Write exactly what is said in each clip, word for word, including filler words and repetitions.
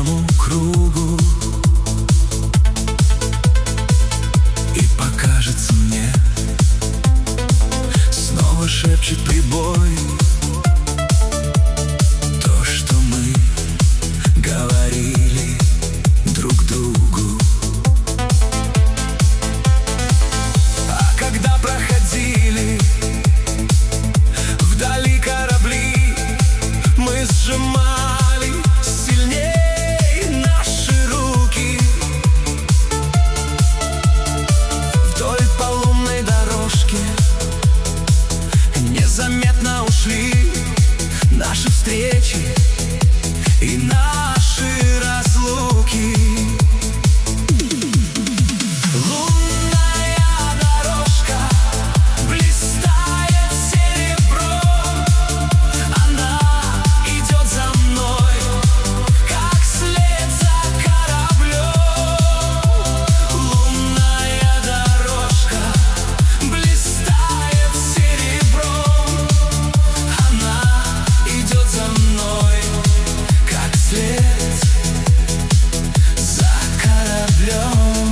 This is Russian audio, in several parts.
встречному кругу, и покажется мне, снова шепчет прибой то, что мы говорили друг другу. А когда проходили вдали корабли, мы сжимали сильней наши руки. Вдоль по лунной дорожке незаметно ушли наши встречи и наши разлуки. Лунная дорожка блистает серебром, она идет за мной, как след за кораблем. Лунная дорожка блистает серебром, она идет за мной, как след за кораблем.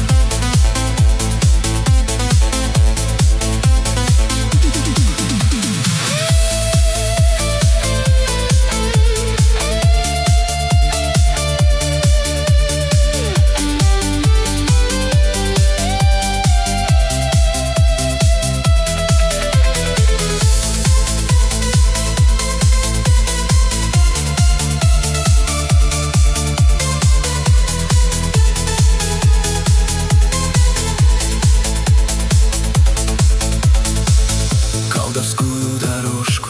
Колдовскую дорожку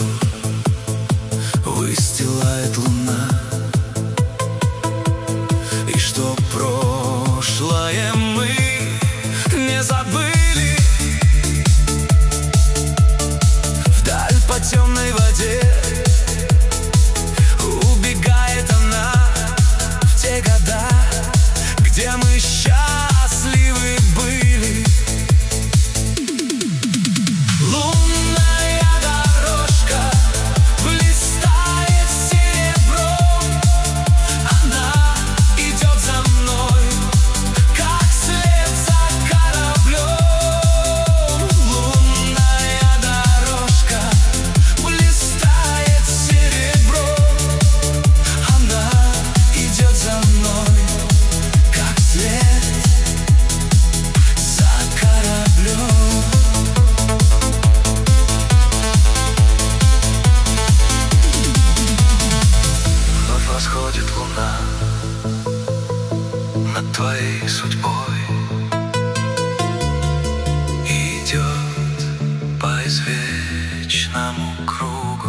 выстилает луна, и что прошлое мы не забыли. Вдаль по темной воде убегает она в те года, где мы счастливы были. Лунная дорожка блистает серебром, она идет за мной, как след за кораблем. Лунная дорожка блистает серебром, она идет за мной, как след за кораблем. Вновь восходит луна над твоей судьбой, идет по извечному кругу,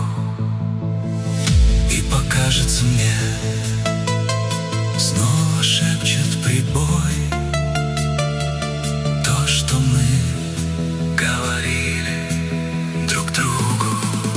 и покажется мне, снова шепчет прибой то, что мы говорили друг другу.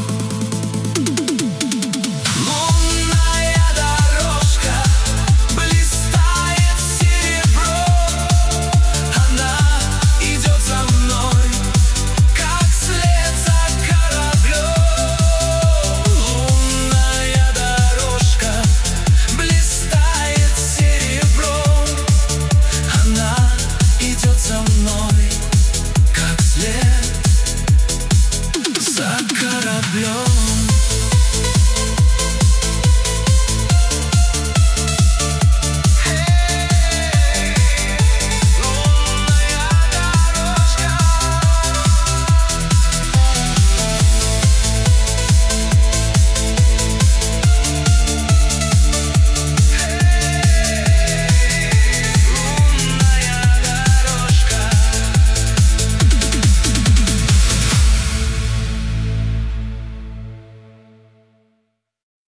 Лунная дорожка блистает серебром, она идет за мной, как след за кораблем. Лунная дорожка блистает серебром, она идет за мной, как след за кораблем.